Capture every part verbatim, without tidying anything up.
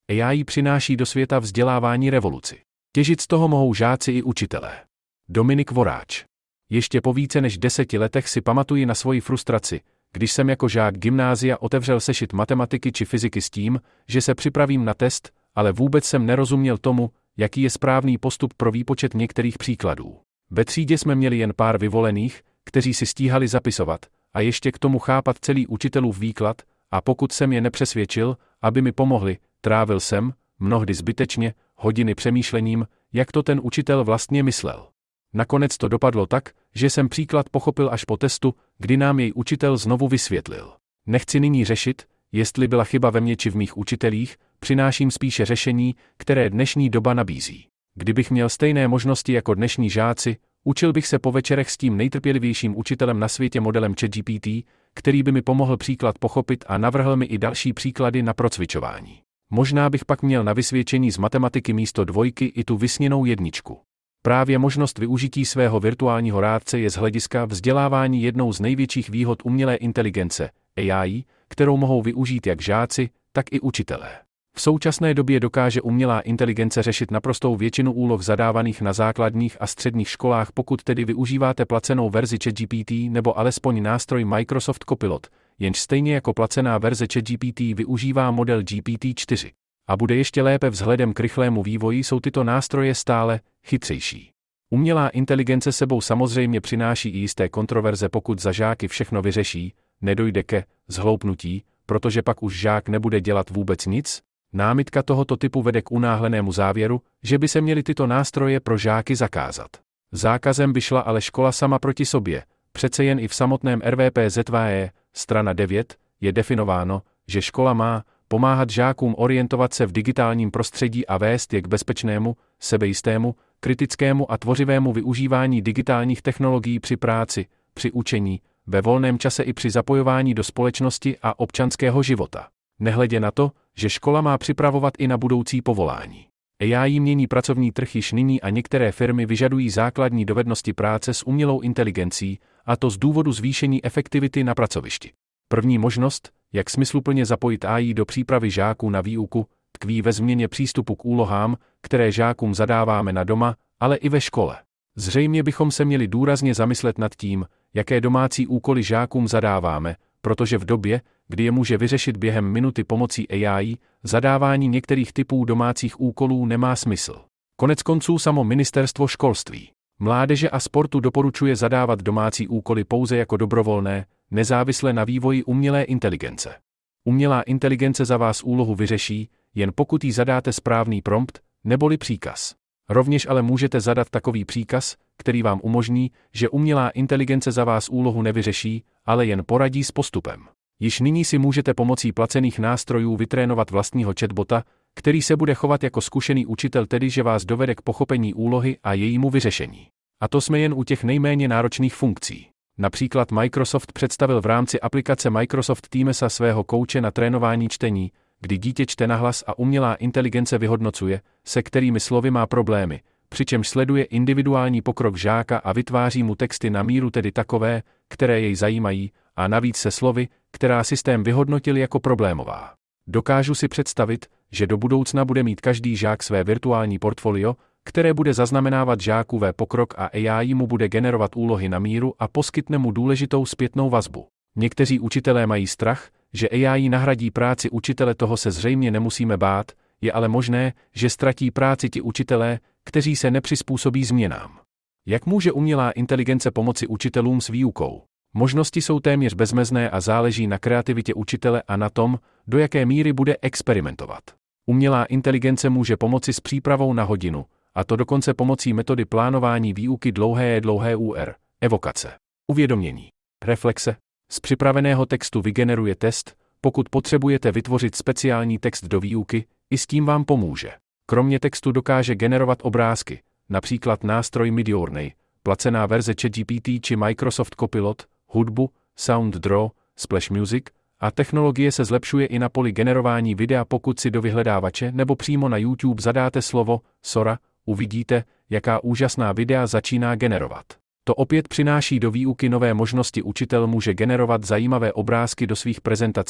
A I přináší do světa vzdělávání revoluci. Těžit z toho mohou žáci i učitelé. Dominik Voráč. Ještě po více než deseti letech si pamatuji na svoji frustraci, když jsem jako žák gymnázia otevřel sešit matematiky či fyziky s tím, že se připravím na test, ale vůbec jsem nerozuměl tomu, jaký je správný postup pro výpočet některých příkladů. Ve třídě jsme měli jen pár vyvolených, kteří si stíhali zapisovat, a ještě k tomu chápat celý učitelův výklad, a pokud jsem je nepřesvědčil, aby mi pomohli, trávil jsem, mnohdy zbytečně, hodiny přemýšlením, jak to ten učitel vlastně myslel. Nakonec to dopadlo tak, že jsem příklad pochopil až po testu, kdy nám jej učitel znovu vysvětlil. Nechci nyní řešit, jestli byla chyba ve mně či v mých učitelích, přináším spíše řešení, které dnešní doba nabízí. Kdybych měl stejné možnosti jako dnešní žáci, učil bych se po večerech s tím nejtrpělivějším učitelem na světě modelem ChatGPT, který by mi pomohl příklad pochopit a navrhl mi i další příklady na procvičování. Možná bych pak měl na vysvědčení z matematiky místo dvojky i tu vysněnou jedničku. Právě možnost využití svého virtuálního rádce je z hlediska vzdělávání jednou z největších výhod umělé inteligence, A I, kterou mohou využít jak žáci, tak i učitelé. V současné době dokáže umělá inteligence řešit naprostou většinu úloh zadávaných na základních a středních školách, pokud tedy využíváte placenou verzi ChatGPT nebo alespoň nástroj Microsoft Copilot, jenž stejně jako placená verze ChatGPT využívá model G P T čtyři. A bude ještě lépe vzhledem k rychlému vývoji, jsou tyto nástroje stále chytřejší. Umělá inteligence sebou samozřejmě přináší i jisté kontroverze, pokud za žáky všechno vyřeší, nedojde ke zhloupnutí, protože pak už žák nebude dělat vůbec nic. Námitka tohoto typu vede k unáhlenému závěru, že by se měly tyto nástroje pro žáky zakázat. Zákazem by šla ale škola sama proti sobě, přece jen i v samotném R V P Z V E, strana devět, je definováno, že škola má pomáhat žákům orientovat se v digitálním prostředí a vést je k bezpečnému, sebejistému, kritickému a tvořivému využívání digitálních technologií při práci, při učení, ve volném čase i při zapojování do společnosti a občanského života. Nehledě na to, že škola má připravovat i na budoucí povolání. A I mění pracovní trh již nyní a některé firmy vyžadují základní dovednosti práce s umělou inteligencí, a to z důvodu zvýšení efektivity na pracovišti. První možnost, jak smysluplně zapojit A I do přípravy žáků na výuku, tkví ve změně přístupu k úlohám, které žákům zadáváme na doma, ale i ve škole. Zřejmě bychom se měli důrazně zamyslet nad tím, jaké domácí úkoly žákům zadáváme, protože v době, kdy je může vyřešit během minuty pomocí A I, zadávání některých typů domácích úkolů nemá smysl. Koneckonců samo Ministerstvo školství, mládeže a sportu doporučuje zadávat domácí úkoly pouze jako dobrovolné, nezávisle na vývoji umělé inteligence. Umělá inteligence za vás úlohu vyřeší, jen pokud jí zadáte správný prompt, neboli příkaz. Rovněž ale můžete zadat takový příkaz, který vám umožní, že umělá inteligence za vás úlohu nevyřeší, ale jen poradí s postupem. Již nyní si můžete pomocí placených nástrojů vytrénovat vlastního chatbota, který se bude chovat jako zkušený učitel, tedy že vás dovede k pochopení úlohy a jejímu vyřešení. A to jsme jen u těch nejméně náročných funkcí. Například Microsoft představil v rámci aplikace Microsoft Teamsa svého kouče na trénování čtení, kdy dítě čte nahlas a umělá inteligence vyhodnocuje, se kterými slovy má problémy, přičemž sleduje individuální pokrok žáka a vytváří mu texty na míru, tedy takové, které jej zajímají, a navíc se slovy, která systém vyhodnotil jako problémová. Dokážu si představit, že do budoucna bude mít každý žák své virtuální portfolio, které bude zaznamenávat žákův pokrok a A I mu bude generovat úlohy na míru a poskytne mu důležitou zpětnou vazbu. Někteří učitelé mají strach, že A I nahradí práci učitele, toho se zřejmě nemusíme bát, je ale možné, že ztratí práci ti učitelé, kteří se nepřizpůsobí změnám. Jak může umělá inteligence pomoci učitelům s výukou? Možnosti jsou téměř bezmezné a záleží na kreativitě učitele a na tom, do jaké míry bude experimentovat. Umělá inteligence může pomoci s přípravou na hodinu, a to dokonce pomocí metody plánování výuky dlouhé dlouhé U R, evokace, uvědomění, reflexe. Z připraveného textu vygeneruje test, pokud potřebujete vytvořit speciální text do výuky, i s tím vám pomůže. Kromě textu dokáže generovat obrázky, například nástroj Midjourney, placená verze ChatGPT či Microsoft Copilot, hudbu, Sound Draw, Splash Music, a technologie se zlepšuje i na poli generování videa. Pokud si do vyhledávače nebo přímo na YouTube zadáte slovo Sora, uvidíte, jaká úžasná videa začíná generovat. To opět přináší do výuky nové možnosti. Učitel může generovat zajímavé obrázky do svých prezentací,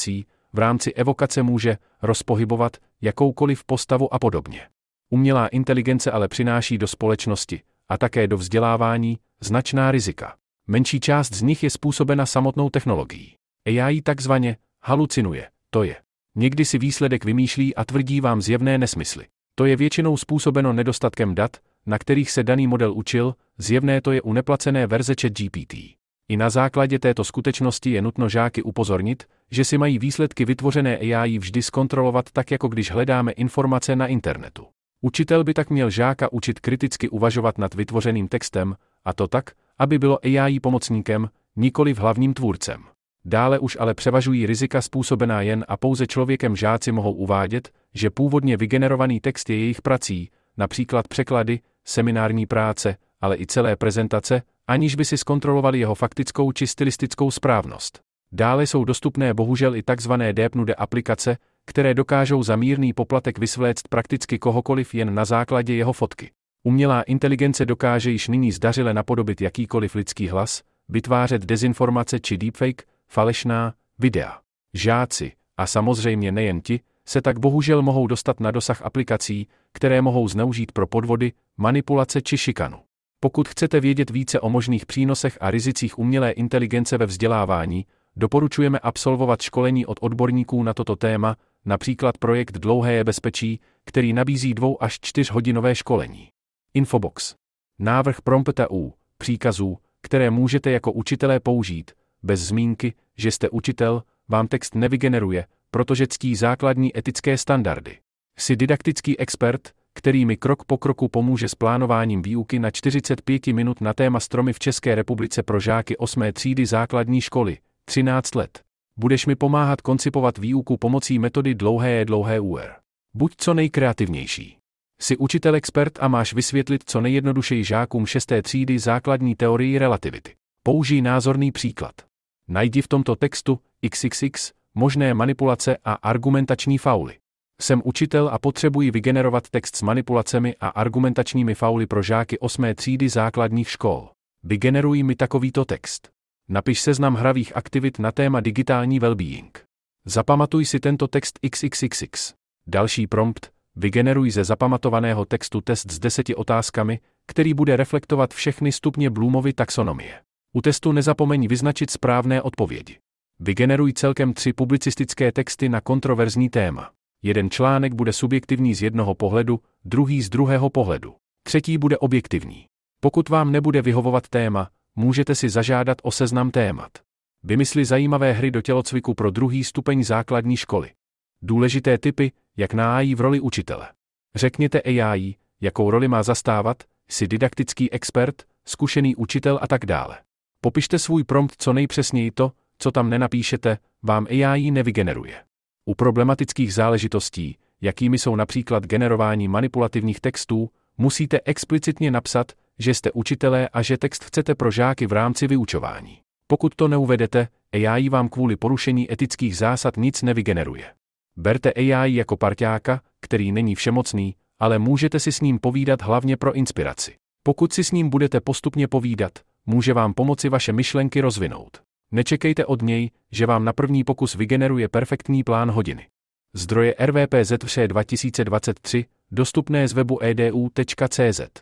v rámci evokace může rozpohybovat jakoukoliv postavu a podobně. Umělá inteligence ale přináší do společnosti, a také do vzdělávání, značná rizika. Menší část z nich je způsobena samotnou technologií. A I takzvaně halucinuje, to je. Někdy si výsledek vymýšlí a tvrdí vám zjevné nesmysly. To je většinou způsobeno nedostatkem dat, na kterých se daný model učil, zjevné to je u neplacené verze ChatGPT. I na základě této skutečnosti je nutno žáky upozornit, že si mají výsledky vytvořené A I vždy zkontrolovat tak, jako když hledáme informace na internetu. Učitel by tak měl žáka učit kriticky uvažovat nad vytvořeným textem, a to tak, aby bylo A I pomocníkem, nikoliv hlavním tvůrcem. Dále už ale převažují rizika způsobená jen a pouze člověkem. Žáci mohou uvádět, že původně vygenerovaný text je jejich prací, například překlady, seminární práce, ale i celé prezentace, aniž by si zkontrolovali jeho faktickou či stylistickou správnost. Dále jsou dostupné bohužel i takzvané deepnude aplikace, které dokážou za mírný poplatek vysvléct prakticky kohokoliv jen na základě jeho fotky. Umělá inteligence dokáže již nyní zdařile napodobit jakýkoliv lidský hlas, vytvářet dezinformace či deepfake, falešná videa. Žáci, a samozřejmě nejen ti, se tak bohužel mohou dostat na dosah aplikací, které mohou zneužít pro podvody, manipulace či šikanu. Pokud chcete vědět více o možných přínosech a rizicích umělé inteligence ve vzdělávání, doporučujeme absolvovat školení od odborníků na toto téma, například projekt Dlouhé bezpečí, který nabízí dvou až čtyřhodinové školení. Infobox. Návrh promptů, příkazů, které můžete jako učitelé použít, bez zmínky, že jste učitel, vám text nevygeneruje, protože ctí základní etické standardy. Jsi didaktický expert, který mi krok po kroku pomůže s plánováním výuky na čtyřicet pět minut na téma stromy v České republice pro žáky osmé třídy základní školy, třináct let. Budeš mi pomáhat koncipovat výuku pomocí metody dlouhé dlouhé úr. Buď co nejkreativnější. Jsi učitel expert a máš vysvětlit co nejjednodušeji žákům šesté třídy základní teorii relativity. Použij názorný příklad. Najdi v tomto textu iks iks iks možné manipulace a argumentační fauly. Jsem učitel a potřebuji vygenerovat text s manipulacemi a argumentačními fauly pro žáky osmé třídy základních škol. Vygeneruj mi takovýto text. Napiš seznam hravých aktivit na téma digitální well-being. Zapamatuj si tento text iks iks iks iks. Další prompt, vygeneruj ze zapamatovaného textu test s deseti otázkami, který bude reflektovat všechny stupně Bloomovy taxonomie. U testu nezapomeň vyznačit správné odpovědi. Vygeneruj celkem tři publicistické texty na kontroverzní téma. Jeden článek bude subjektivní z jednoho pohledu, druhý z druhého pohledu. Třetí bude objektivní. Pokud vám nebude vyhovovat téma, můžete si zažádat o seznam témat. Vymysli zajímavé hry do tělocviku pro druhý stupeň základní školy. Důležité tipy, jak na A I v roli učitele. Řekněte A I, jakou roli má zastávat, jsi didaktický expert, zkušený učitel a tak dále. Popište svůj prompt co nejpřesněji, to, co tam nenapíšete, vám A I nevygeneruje. U problematických záležitostí, jakými jsou například generování manipulativních textů, musíte explicitně napsat, že jste učitelé a že text chcete pro žáky v rámci vyučování. Pokud to neuvedete, A I vám kvůli porušení etických zásad nic nevygeneruje. Berte A I jako parťáka, který není všemocný, ale můžete si s ním povídat hlavně pro inspiraci. Pokud si s ním budete postupně povídat, může vám pomoci vaše myšlenky rozvinout. Nečekejte od něj, že vám na první pokus vygeneruje perfektní plán hodiny. Zdroje R V P Z V dva tisíce dvacet tři, dostupné z webu edu tečka cé zet.